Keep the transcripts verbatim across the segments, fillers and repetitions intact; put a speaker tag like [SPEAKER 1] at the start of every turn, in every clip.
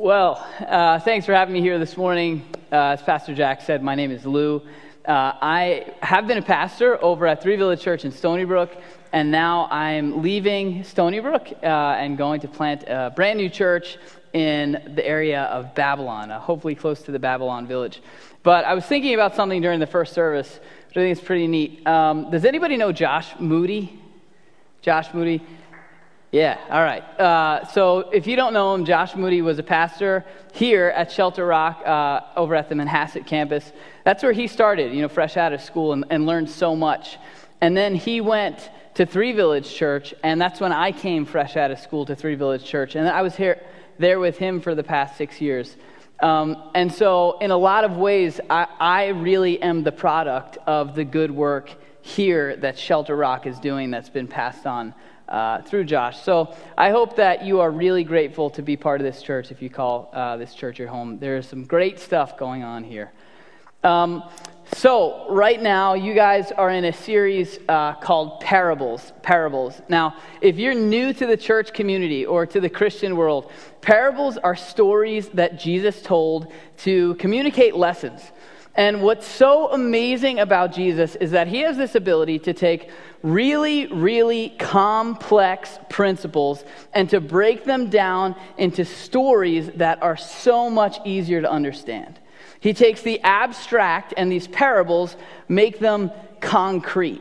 [SPEAKER 1] Well, uh, thanks for having me here this morning. Uh, as Pastor Jack said, my name is Lou. Uh, I have been a pastor over at Three Village Church in Stony Brook, and now I'm leaving Stony Brook uh, and going to plant a brand new church in the area of Babylon, uh, hopefully close to the Babylon village. But I was thinking about something during the first service, which I think is pretty neat. Um, does anybody know Josh Moody? Josh Moody? Yeah, all right. Uh, so if you don't know him, Josh Moody was a pastor here at Shelter Rock uh, over at the Manhasset campus. That's where he started, you know, fresh out of school and, and learned so much. And then he went to Three Village Church, and that's when I came fresh out of school to Three Village Church. And I was here there with him for the past six years. Um, and so in a lot of ways, I, I really am the product of the good work here that Shelter Rock is doing that's been passed on Uh, through Josh. So I hope that you are really grateful to be part of this church if you call uh, this church your home. There's some great stuff going on here. Um, so right now, you guys are in a series uh, called Parables. Parables. Now, if you're new to the church community or to the Christian world, parables are stories that Jesus told to communicate lessons. And what's so amazing about Jesus is that he has this ability to take really, really complex principles and to break them down into stories that are so much easier to understand. He takes the abstract and these parables, make them concrete.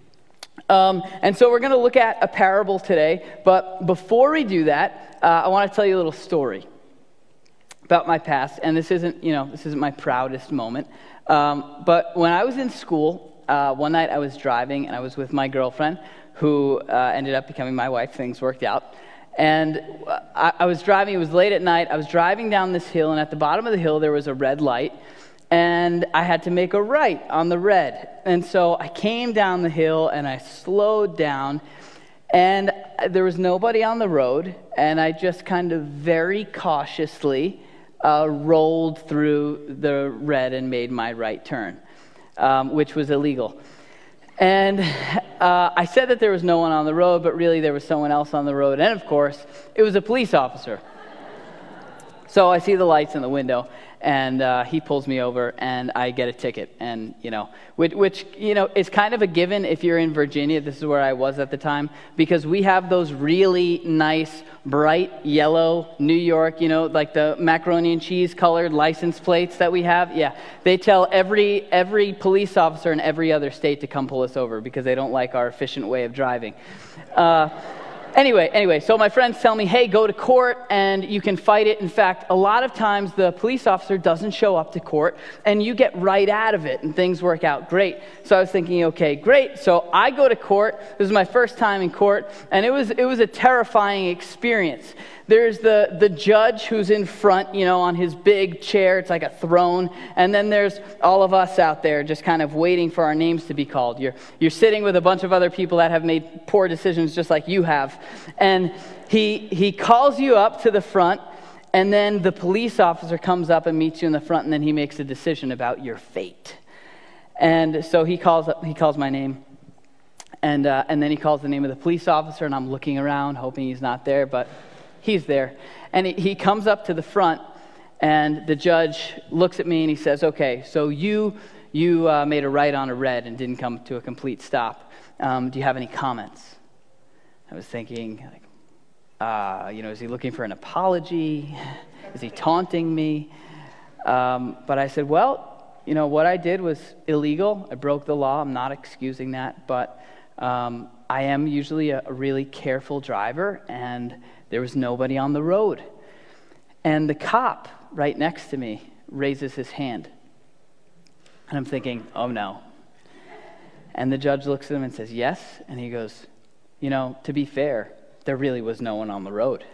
[SPEAKER 1] Um, and so we're going to look at a parable today, but before we do that, uh, I want to tell you a little story about my past, and this isn't, you know, this isn't my proudest moment, um, but when I was in school, uh, one night I was driving, and I was with my girlfriend, who uh, ended up becoming my wife. Things worked out, and I, I was driving, it was late at night, I was driving down this hill, and at the bottom of the hill there was a red light, and I had to make a right on the red, and so I came down the hill, and I slowed down, and there was nobody on the road, and I just kind of very cautiously Uh, rolled through the red and made my right turn, um, which was illegal. And uh, I said that there was no one on the road, but really there was someone else on the road. And of course, it was a police officer. So I see the lights in the window, and uh, he pulls me over, and I get a ticket. And, you know, which, which, you know, is kind of a given if you're in Virginia. This is where I was at the time, because we have those really nice, bright yellow New York, you know, like the macaroni and cheese colored license plates that we have. Yeah, they tell every every police officer in every other state to come pull us over because they don't like our efficient way of driving. Uh Anyway, anyway, so my friends tell me, hey, go to court and you can fight it. In fact, a lot of times the police officer doesn't show up to court and you get right out of it and things work out great. So I was thinking, okay, great. So I go to court. This is my first time in court, and it was it was a terrifying experience. There's the, the judge who's in front, you know, on his big chair. It's like a throne. And then there's all of us out there just kind of waiting for our names to be called. You're you're sitting with a bunch of other people that have made poor decisions just like you have. And he he calls you up to the front, and then the police officer comes up and meets you in the front, and then he makes a decision about your fate. And so he calls up, he calls my name. And uh, and then he calls the name of the police officer, and I'm looking around, hoping he's not there, but he's there. And he, he comes up to the front, and the judge looks at me, and he says, okay, so you you uh, made a right on a red and didn't come to a complete stop. Um, do you have any comments? I was thinking, like, uh, you know, is he looking for an apology? Is he taunting me? Um, but I said, well, you know, what I did was illegal. I broke the law. I'm not excusing that, but um, I am usually a, a really careful driver, and there was nobody on the road. And the cop right next to me raises his hand. And I'm thinking, oh no. And the judge looks at him and says, yes. And he goes, you know, to be fair, there really was no one on the road.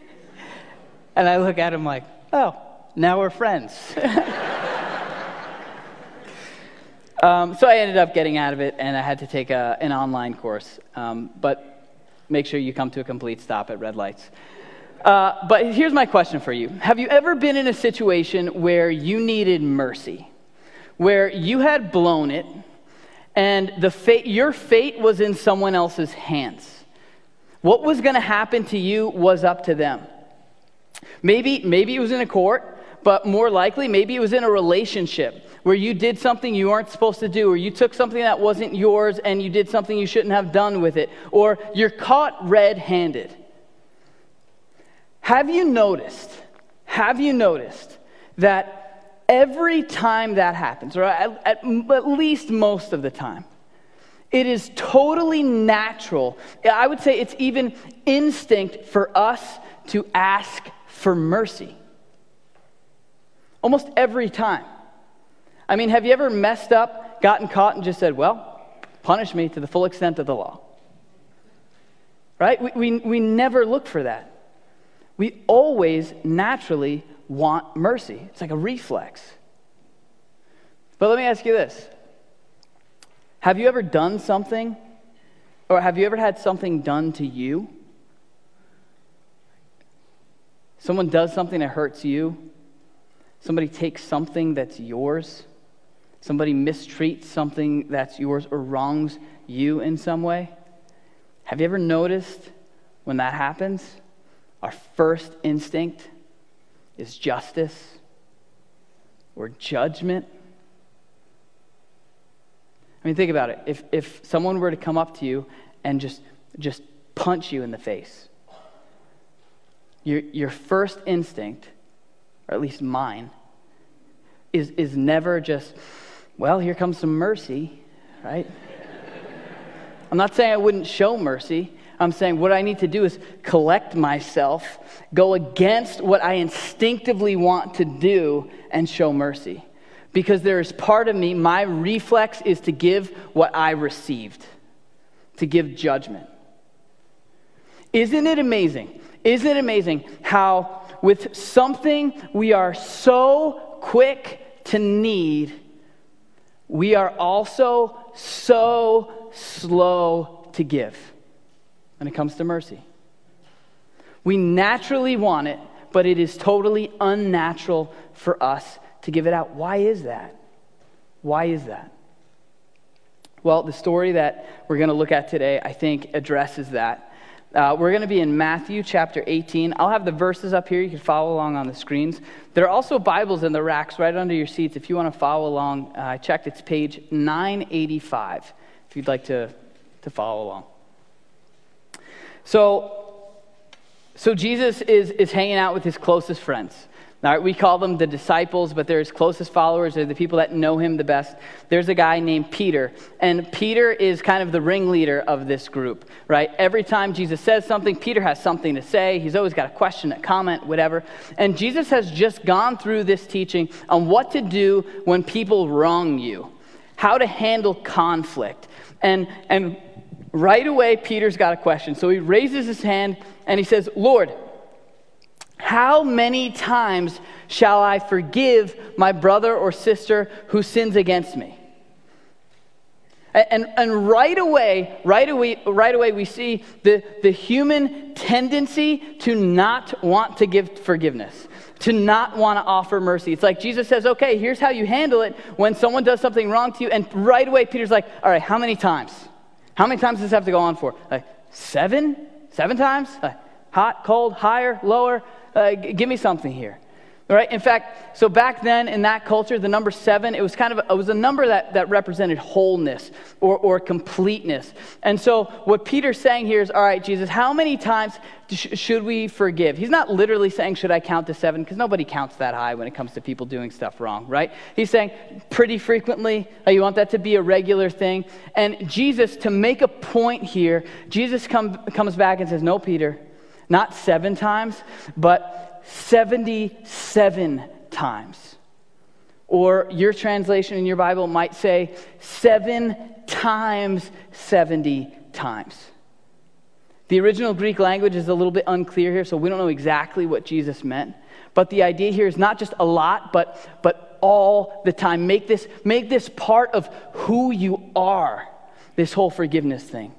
[SPEAKER 1] And I look at him like, oh, now we're friends. um, so I ended up getting out of it, and I had to take a, an online course. Um, but make sure you come to a complete stop at red lights. Uh, but here's my question for you. Have you ever been in a situation where you needed mercy? Where you had blown it, and the fate, your fate was in someone else's hands? What was going to happen to you was up to them. Maybe, maybe it was in a court, but more likely, maybe it was in a relationship where you did something you weren't supposed to do, or you took something that wasn't yours and you did something you shouldn't have done with it, or you're caught red-handed. Have you noticed, have you noticed that every time that happens, or at, at, at least most of the time, it is totally natural, I would say it's even instinct for us to ask for mercy? Almost every time. I mean, have you ever messed up, gotten caught, and just said, well, punish me to the full extent of the law? Right? We, we, we never look for that. We always naturally want mercy. It's like a reflex. But let me ask you this. Have you ever done something, or have you ever had something done to you? Someone does something that hurts you. Somebody takes something that's yours. Somebody mistreats something that's yours or wrongs you in some way. Have you ever noticed when that happens, our first instinct is justice or judgment? I mean, think about it. If if someone were to come up to you and just just punch you in the face, your your first instinct, or at least mine, is is never just, well, here comes some mercy, right? I'm not saying I wouldn't show mercy. I'm saying what I need to do is collect myself, go against what I instinctively want to do, and show mercy. Because there is part of me, my reflex is to give what I received, to give judgment. Isn't it amazing? Isn't it amazing how with something we are so quick to need, we are also so slow to give when it comes to mercy? We naturally want it, but it is totally unnatural for us to give it out. Why is that? Why is that? Well, the story that we're going to look at today, I think, addresses that. Uh, we're going to be in Matthew chapter eighteen. I'll have the verses up here. You can follow along on the screens. There are also Bibles in the racks right under your seats. If you want to follow along, uh, I checked. It's page nine eighty-five, if you'd like to, to follow along. So, so Jesus is, is hanging out with his closest friends. All right, we call them the disciples, but they're his closest followers. They're the people that know him the best. There's a guy named Peter, and Peter is kind of the ringleader of this group, right? Every time Jesus says something, Peter has something to say. He's always got a question, a comment, whatever. And Jesus has just gone through this teaching on what to do when people wrong you, how to handle conflict. And, and right away, Peter's got a question. So he raises his hand, and he says, Lord, how many times shall I forgive my brother or sister who sins against me? And, and, and right away, right away, right away, we see the, the human tendency to not want to give forgiveness, to not want to offer mercy. It's like Jesus says, okay, here's how you handle it when someone does something wrong to you. And right away, Peter's like, all right, how many times? How many times does this have to go on for? Like seven? Seven times? Like, hot, cold, higher, lower? Uh, g- give me something here. All right? In fact, so back then in that culture, the number seven, it was kind of, a, it was a number that, that represented wholeness or, or completeness. And so what Peter's saying here is, all right, Jesus, how many times sh- should we forgive? He's not literally saying, should I count to seven? Because nobody counts that high when it comes to people doing stuff wrong, right? He's saying pretty frequently, uh, you want that to be a regular thing. And Jesus, to make a point here, Jesus come, comes back and says, no, Peter, not seven times, but seventy-seven times. Or your translation in your Bible might say seven times seventy times. The original Greek language is a little bit unclear here, so we don't know exactly what Jesus meant. But the idea here is not just a lot, but, but all the time. Make this, make this part of who you are, this whole forgiveness thing.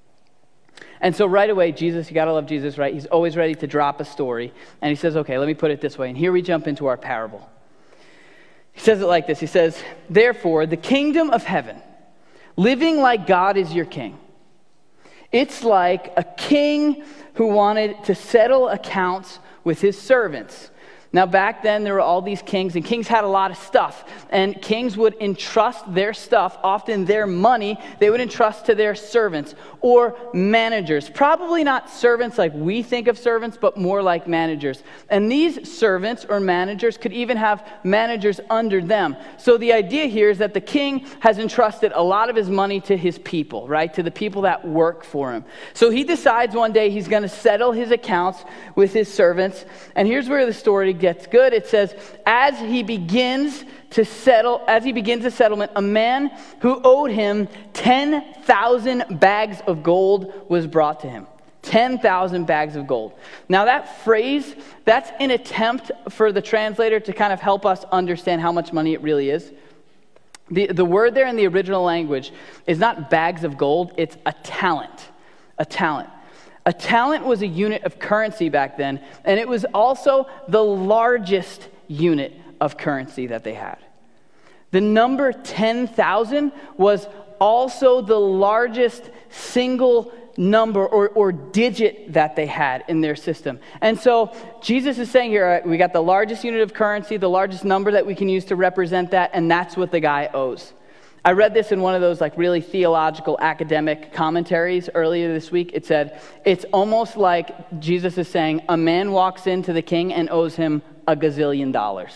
[SPEAKER 1] And so right away, Jesus, you got to love Jesus, right? He's always ready to drop a story. And he says, okay, let me put it this way. And here we jump into our parable. He says it like this. He says, therefore, the kingdom of heaven, living like God is your king, It's like a king who wanted to settle accounts with his servants. Now, back then, there were all these kings, and kings had a lot of stuff. And kings would entrust their stuff, often their money, they would entrust to their servants or managers. Probably not servants like we think of servants, but more like managers. And these servants or managers could even have managers under them. So the idea here is that the king has entrusted a lot of his money to his people, right? To the people that work for him. So he decides one day he's going to settle his accounts with his servants. And here's where the story gets good. It says, as he begins to settle, as he begins a settlement, a man who owed him ten thousand bags of gold was brought to him. ten thousand bags of gold. Now that phrase, that's an attempt for the translator to kind of help us understand how much money it really is. The, the word there in the original language is not bags of gold, it's a talent. A talent. A talent was a unit of currency back then, and it was also the largest unit of currency that they had. The number ten thousand was also the largest single number or, or digit that they had in their system. And so Jesus is saying here, all right, we got the largest unit of currency, the largest number that we can use to represent that, and that's what the guy owes. I read this in one of those like really theological academic commentaries earlier this week. It said, it's almost like Jesus is saying, a man walks into the king and owes him a gazillion dollars.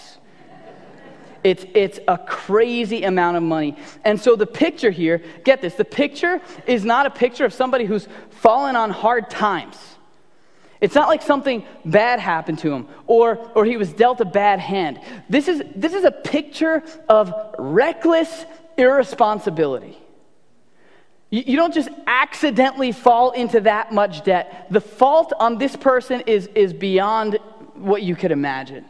[SPEAKER 1] It's, it's a crazy amount of money. And so the picture here, get this, the picture is not a picture of somebody who's fallen on hard times. It's not like something bad happened to him or, or he was dealt a bad hand. This is, this is a picture of reckless irresponsibility. You, you don't just accidentally fall into that much debt. The fault on this person is, is beyond what you could imagine.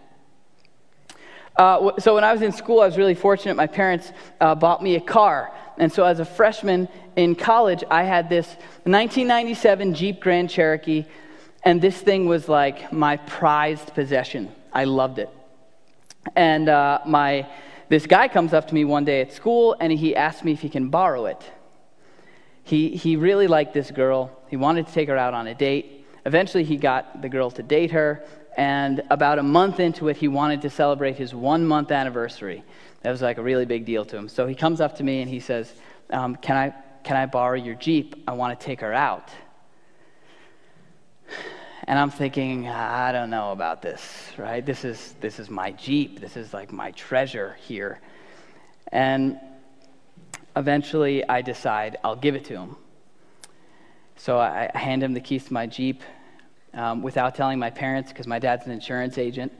[SPEAKER 1] Uh, so when I was in school, I was really fortunate. My parents uh, bought me a car. And so as a freshman in college, I had this nineteen ninety-seven Jeep Grand Cherokee. And this thing was like my prized possession. I loved it. And uh, my this guy comes up to me one day at school, and he asked me if he can borrow it. He, he really liked this girl. He wanted to take her out on a date. Eventually, he got the girl to date her. And about a month into it, he wanted to celebrate his one-month anniversary. That was like a really big deal to him. So he comes up to me and he says, um, can I can I borrow your Jeep? I want to take her out. And I'm thinking, I don't know about this, right? This is this is my Jeep. This is like my treasure here. And eventually, I decide I'll give it to him. So I, I hand him the keys to my Jeep. Um, without telling my parents, because my dad's an insurance agent.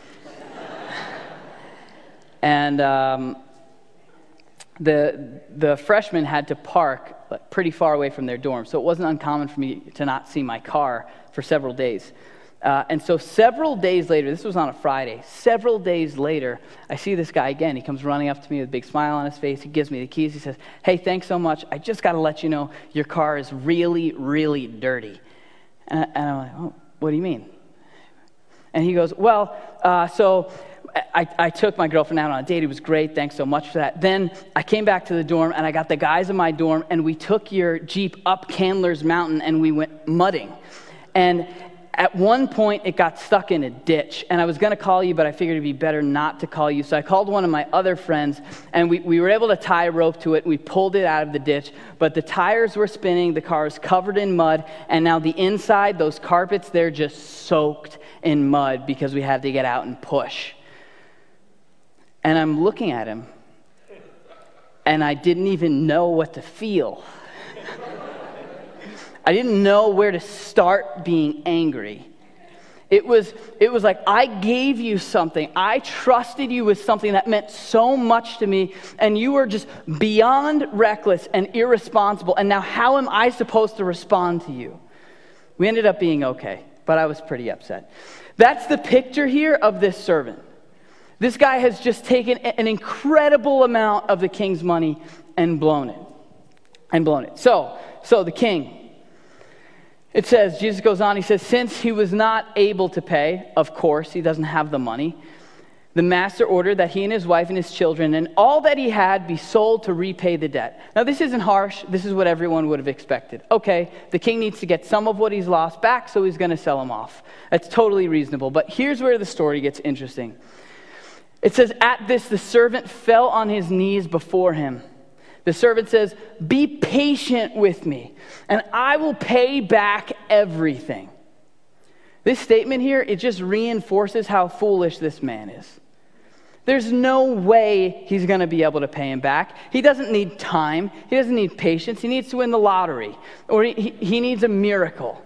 [SPEAKER 1] and um, the the freshmen had to park pretty far away from their dorm, so it wasn't uncommon for me to not see my car for several days. Uh, and so several days later, this was on a Friday, several days later, I see this guy again. He comes running up to me with a big smile on his face. He gives me the keys. He says, hey, thanks so much. I just got to let you know your car is really, really dirty. And, I, and I'm like, oh, what do you mean? And he goes, well, uh, so I, I took my girlfriend out on a date. It was great. Thanks so much for that. Then I came back to the dorm, and I got the guys in my dorm, and we took your Jeep up Candler's Mountain, and we went mudding. And at one point, it got stuck in a ditch, and I was going to call you, but I figured it'd be better not to call you. So I called one of my other friends, and we, we were able to tie a rope to it, and we pulled it out of the ditch, but the tires were spinning, the car was covered in mud, and now the inside, those carpets, they're just soaked in mud because we had to get out and push. And I'm looking at him, and I didn't even know what to feel. I didn't know where to start being angry. It was, it was like, I gave you something. I trusted you with something that meant so much to me, and you were just beyond reckless and irresponsible, and now how am I supposed to respond to you? We ended up being okay, but I was pretty upset. That's the picture here of this servant. This guy has just taken an incredible amount of the king's money and blown it. And blown it. So, so the king... It says, Jesus goes on, he says, since he was not able to pay, of course, he doesn't have the money, the master ordered that he and his wife and his children and all that he had be sold to repay the debt. Now, this isn't harsh. This is what everyone would have expected. Okay, the king needs to get some of what he's lost back, so he's going to sell him off. That's totally reasonable. But here's where the story gets interesting. It says, at this, the servant fell on his knees before him. The servant says, be patient with me, and I will pay back everything. This statement here, it just reinforces how foolish this man is. There's no way he's going to be able to pay him back. He doesn't need time. He doesn't need patience. He needs to win the lottery, or he, he needs a miracle.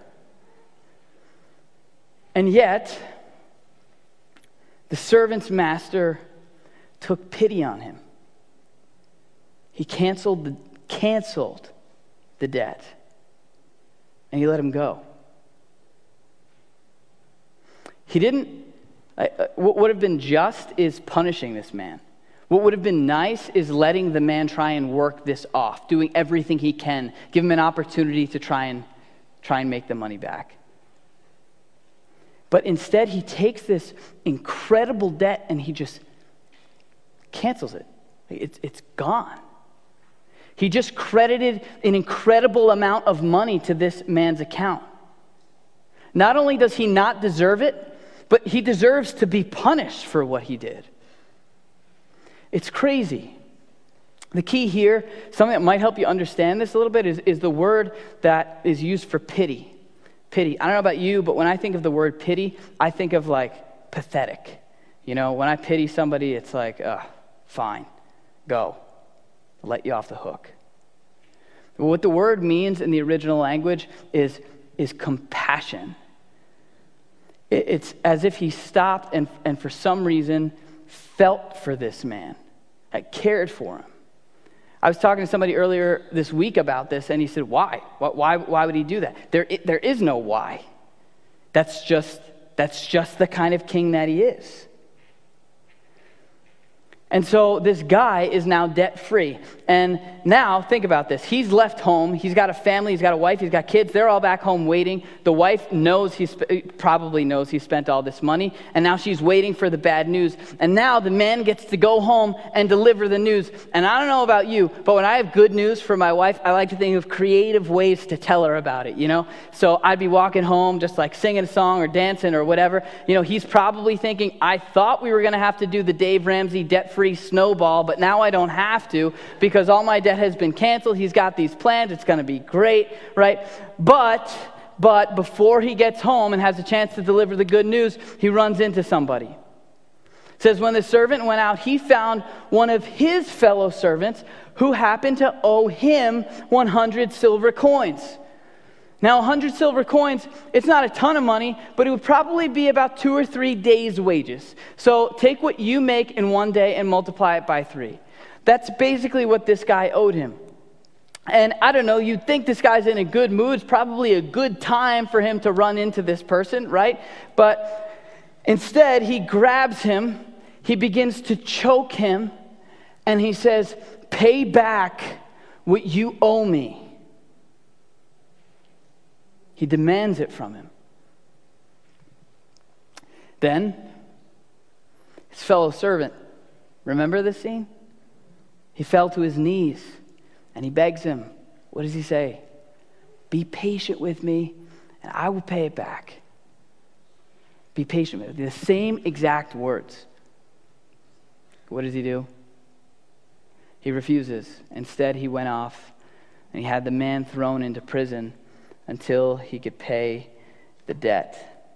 [SPEAKER 1] And yet, the servant's master took pity on him. He canceled the, canceled the debt, and he let him go. He didn't, uh, what would have been just is punishing this man. What would have been nice is letting the man try and work this off, doing everything he can, give him an opportunity to try and try and make the money back. But instead, he takes this incredible debt and he just cancels it. It's, it's gone. He just credited an incredible amount of money to this man's account. Not only does he not deserve it, but he deserves to be punished for what he did. It's crazy. The key here, something that might help you understand this a little bit, is, is the word that is used for pity. Pity. I don't know about you, but when I think of the word pity, I think of like pathetic. You know, when I pity somebody, it's like, uh, fine, go. I'll let you off the hook. What the word means in the original language is, is compassion. It, it's as if he stopped and, and for some reason felt for this man, cared for him. I was talking to somebody earlier this week about this, and he said, why? Why, why would he do that? There, there is no why. That's just, that's just the kind of king that he is. And so this guy is now debt-free. And now, think about this. He's left home. He's got a family. He's got a wife. He's got kids. They're all back home waiting. The wife knows he's probably knows he spent all this money. And now she's waiting for the bad news. And now the man gets to go home and deliver the news. And I don't know about you, but when I have good news for my wife, I like to think of creative ways to tell her about it, you know? So I'd be walking home just like singing a song or dancing or whatever. You know, he's probably thinking, I thought we were going to have to do the Dave Ramsey debt-free snowball, but now I don't have to because all my debt has been canceled. He's got these plans. It's going to be great, right? But, but before he gets home and has a chance to deliver the good news, he runs into somebody. It says, when the servant went out, he found one of his fellow servants who happened to owe him one hundred silver coins. Now, one hundred silver coins, it's not a ton of money, but it would probably be about two or three days' wages. So take what you make in one day and multiply it by three. That's basically what this guy owed him. And I don't know, you'd think this guy's in a good mood. It's probably a good time for him to run into this person, right? But instead, he grabs him, he begins to choke him, and he says, pay back what you owe me. He demands it from him. Then, his fellow servant, remember this scene? He fell to his knees and he begs him. What does he say? Be patient with me and I will pay it back. Be patient with me. The same exact words. What does he do? He refuses. Instead, he went off and he had the man thrown into prison until he could pay the debt.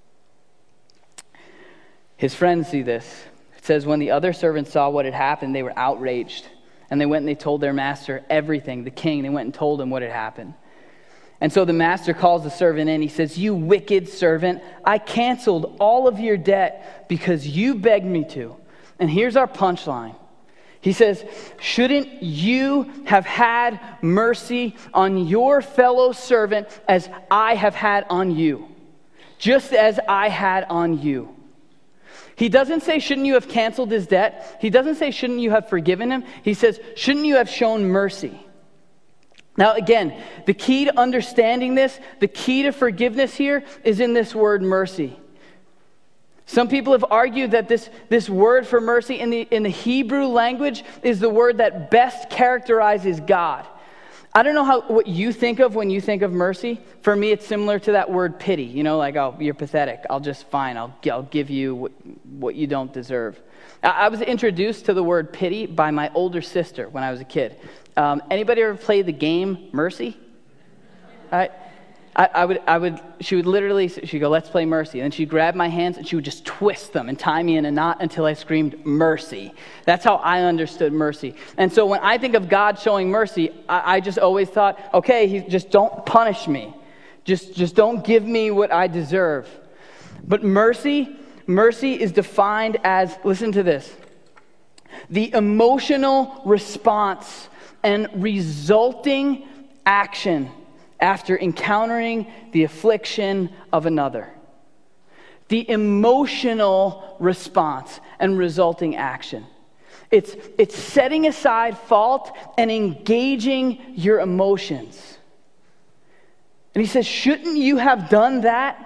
[SPEAKER 1] His friends see this. It says, when the other servants saw what had happened, they were outraged. And they went and they told their master everything, the king. They went and told him what had happened. And so the master calls the servant in. He says, you wicked servant, I canceled all of your debt because you begged me to. And here's our punchline. He says, shouldn't you have had mercy on your fellow servant as I have had on you? Just as I had on you. He doesn't say, shouldn't you have canceled his debt? He doesn't say, shouldn't you have forgiven him? He says, shouldn't you have shown mercy? Now again, the key to understanding this, the key to forgiveness here is in this word mercy. Some people have argued that this, this word for mercy in the, in the Hebrew language is the word that best characterizes God. I don't know how what you think of when you think of mercy. For me, it's similar to that word pity. You know, like, oh, you're pathetic. I'll just, fine, I'll, I'll give you what, what you don't deserve. I, I was introduced to the word pity by my older sister when I was a kid. Um, anybody ever play the game Mercy? I, I, I would, I would, she would literally, she'd go, let's play Mercy. And then she'd grab my hands and she would just twist them and tie me in a knot until I screamed mercy. That's how I understood mercy. And so when I think of God showing mercy, I, I just always thought, okay, he, just don't punish me. Just, just don't give me what I deserve. But mercy, mercy is defined as, listen to this, the emotional response and resulting action after encountering the affliction of another. The emotional response and resulting action. It's, it's setting aside fault and engaging your emotions. And he says, shouldn't you have done that?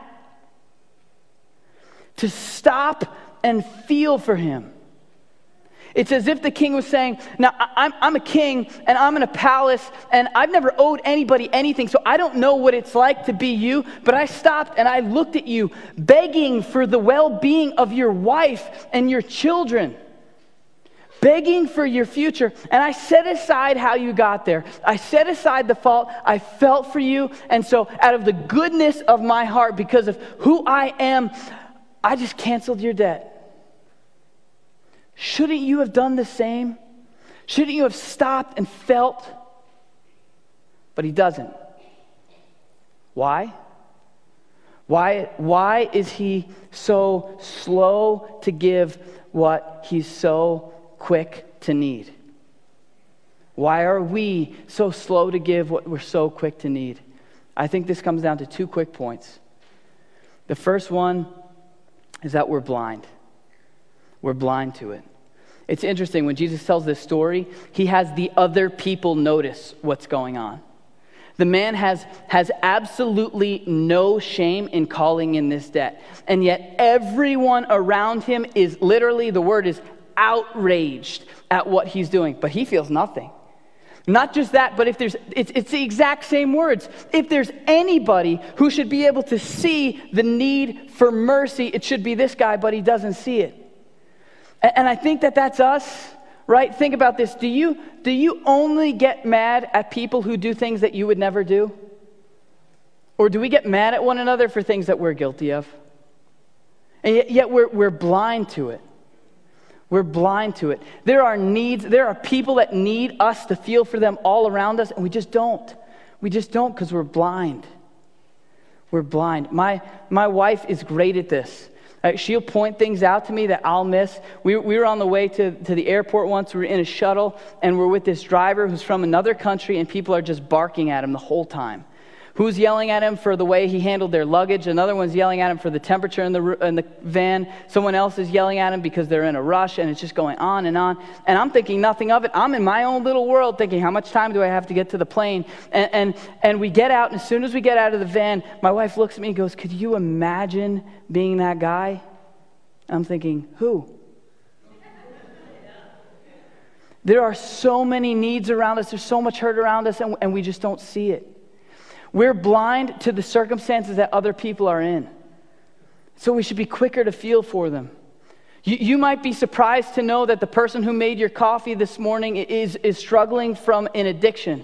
[SPEAKER 1] To stop and feel for him. It's as if the king was saying, now I'm, I'm a king and I'm in a palace and I've never owed anybody anything, so I don't know what it's like to be you, but I stopped and I looked at you begging for the well-being of your wife and your children, begging for your future, and I set aside how you got there. I set aside the fault. I felt for you, and so out of the goodness of my heart, because of who I am, I just canceled your debt. Shouldn't you have done the same? Shouldn't you have stopped and felt? But he doesn't. Why? Why, why is he so slow to give what he's so quick to need? Why are we so slow to give what we're so quick to need? I think this comes down to two quick points. The first one is that we're blind. We're blind to it. It's interesting, when Jesus tells this story, he has the other people notice what's going on. The man has, has absolutely no shame in calling in this debt. And yet everyone around him is literally, the word is outraged at what he's doing. But he feels nothing. Not just that, but if there's, it's, it's the exact same words. If there's anybody who should be able to see the need for mercy, it should be this guy, but he doesn't see it. And, and I think that that's us, right? Think about this. Do you, do you only get mad at people who do things that you would never do? Or do we get mad at one another for things that we're guilty of? And yet, yet we're, we're blind to it. We're blind to it. There are needs, there are people that need us to feel for them all around us, and we just don't. We just don't because we're blind. We're blind. My, my wife is great at this. Uh, she'll point things out to me that I'll miss. We, we were on the way to, to the airport once. We were in a shuttle, and we're with this driver who's from another country, and people are just barking at him the whole time. Who's yelling at him for the way he handled their luggage? Another one's yelling at him for the temperature in the in the van. Someone else is yelling at him because they're in a rush, and it's just going on and on. And I'm thinking nothing of it. I'm in my own little world thinking, how much time do I have to get to the plane? And, and, and we get out, and as soon as we get out of the van, my wife looks at me and goes, could you imagine being that guy? I'm thinking, who? There are so many needs around us. There's so much hurt around us, and, and we just don't see it. We're blind to the circumstances that other people are in. So we should be quicker to feel for them. You, you might be surprised to know that the person who made your coffee this morning is, is struggling from an addiction.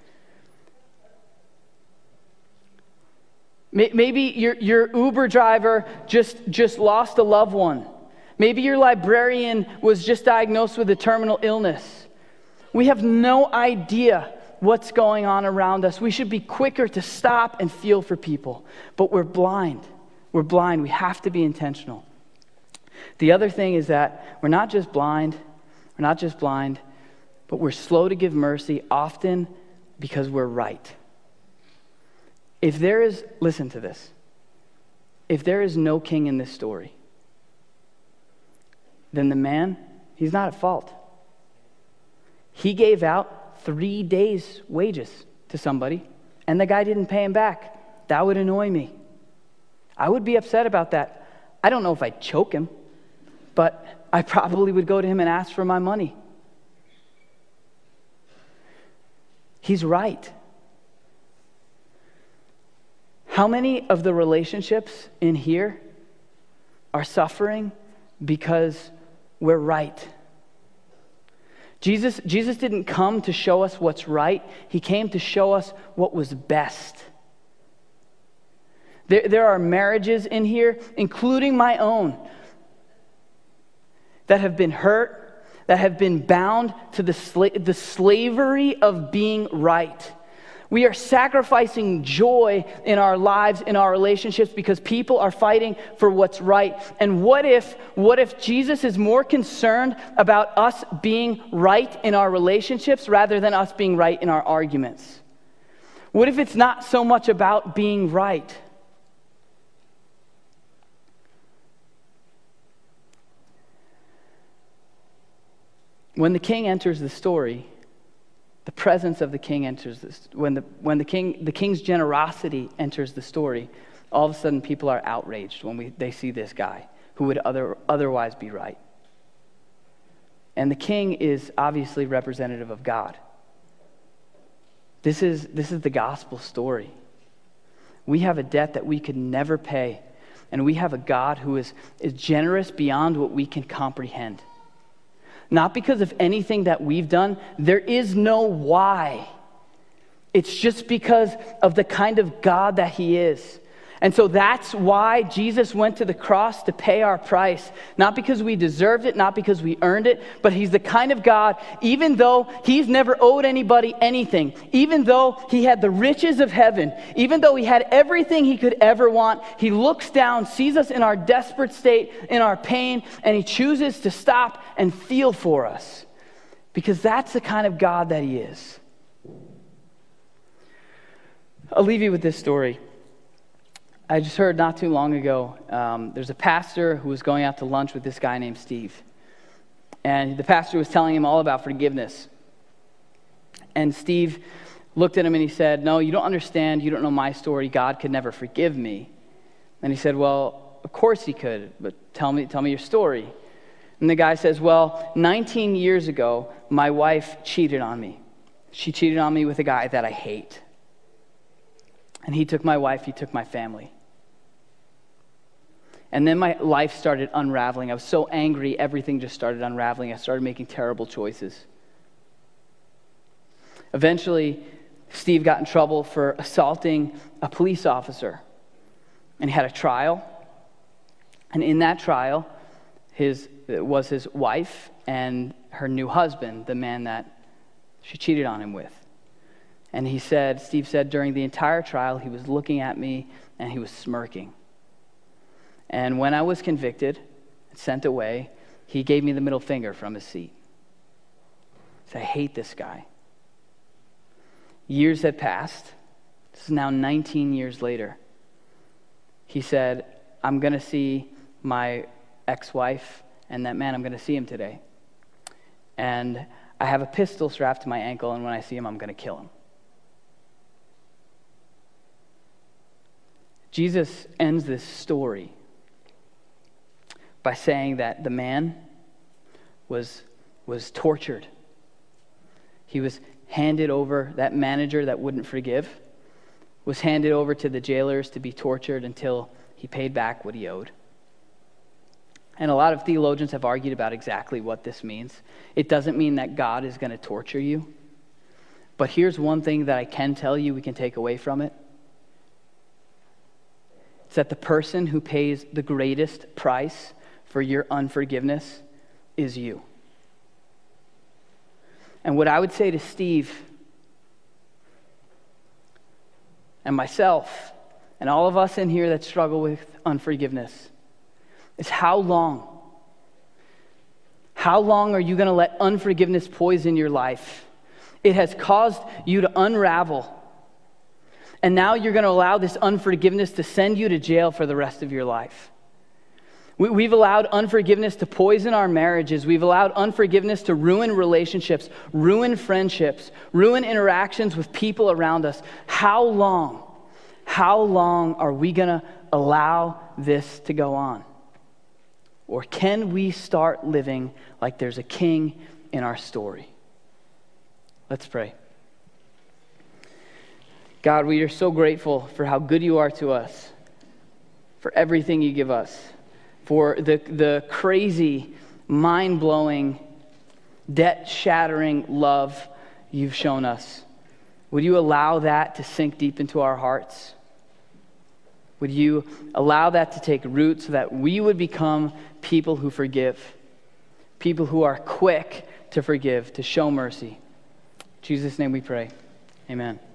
[SPEAKER 1] Maybe your, your Uber driver just, just lost a loved one. Maybe your librarian was just diagnosed with a terminal illness. We have no idea what's going on around us. We should be quicker to stop and feel for people. But we're blind. We're blind. We have to be intentional. The other thing is that we're not just blind. We're not just blind, but we're slow to give mercy, often because we're right. If there is, listen to this. If there is no king in this story, then the man, he's not at fault. He gave out three days' wages to somebody, and the guy didn't pay him back. That would annoy me. I would be upset about that. I don't know if I'd choke him, but I probably would go to him and ask for my money. He's right. How many of the relationships in here are suffering because we're right? Jesus, Jesus didn't come to show us what's right. He came to show us what was best. There, there are marriages in here, including my own, that have been hurt, that have been bound to the, sla- the slavery of being right. We are sacrificing joy in our lives, in our relationships, because people are fighting for what's right. And what if, what if Jesus is more concerned about us being right in our relationships rather than us being right in our arguments? What if it's not so much about being right? When the king enters the story, the presence of the king enters this. When the when the king the king's generosity enters the story, all of a sudden people are outraged when we they see this guy who would other otherwise be right. And the king is obviously representative of God. This is this is the gospel story. We have a debt that we could never pay, and we have a God who is, is generous beyond what we can comprehend. Not because of anything that we've done. There is no why. It's just because of the kind of God that he is. And so that's why Jesus went to the cross to pay our price. Not because we deserved it, not because we earned it, but he's the kind of God, even though he's never owed anybody anything, even though he had the riches of heaven, even though he had everything he could ever want, he looks down, sees us in our desperate state, in our pain, and he chooses to stop and feel for us. Because that's the kind of God that he is. I'll leave you with this story. I just heard not too long ago, um, there's a pastor who was going out to lunch with this guy named Steve. And the pastor was telling him all about forgiveness. And Steve looked at him and he said, "No, you don't understand. You don't know my story. God could never forgive me." And he said, "Well, of course he could, but tell me, tell me your story." And the guy says, "Well, nineteen years ago, my wife cheated on me. She cheated on me with a guy that I hate. And he took my wife, he took my family. And then my life started unraveling. I was so angry, everything just started unraveling. I started making terrible choices. Eventually, Steve got in trouble for assaulting a police officer. And he had a trial. And in that trial, his was his wife and her new husband, the man that she cheated on him with. And he said, Steve said, during the entire trial, he was looking at me and he was smirking. And when I was convicted and sent away, he gave me the middle finger from his seat. He said, "I hate this guy." Years had passed. This is now nineteen years later. He said, "I'm going to see my ex-wife and that man, I'm going to see him today. And I have a pistol strapped to my ankle, and when I see him, I'm going to kill him." Jesus ends this story by saying that the man was, was tortured. He was handed over, that manager that wouldn't forgive, was handed over to the jailers to be tortured until he paid back what he owed. And a lot of theologians have argued about exactly what this means. It doesn't mean that God is going to torture you. But here's one thing that I can tell you we can take away from it. It's that the person who pays the greatest price for your unforgiveness is you. And what I would say to Steve and myself and all of us in here that struggle with unforgiveness is how long? How long are you going to let unforgiveness poison your life? It has caused you to unravel. And now you're going to allow this unforgiveness to send you to jail for the rest of your life. We, we've allowed unforgiveness to poison our marriages. We've allowed unforgiveness to ruin relationships, ruin friendships, ruin interactions with people around us. How long, how long are we going to allow this to go on? Or can we start living like there's a king in our story? Let's pray. God, we are so grateful for how good you are to us, for everything you give us, for the, the crazy, mind-blowing, debt-shattering love you've shown us. Would you allow that to sink deep into our hearts? Would you allow that to take root so that we would become people who forgive, people who are quick to forgive, to show mercy? In Jesus' name we pray. Amen.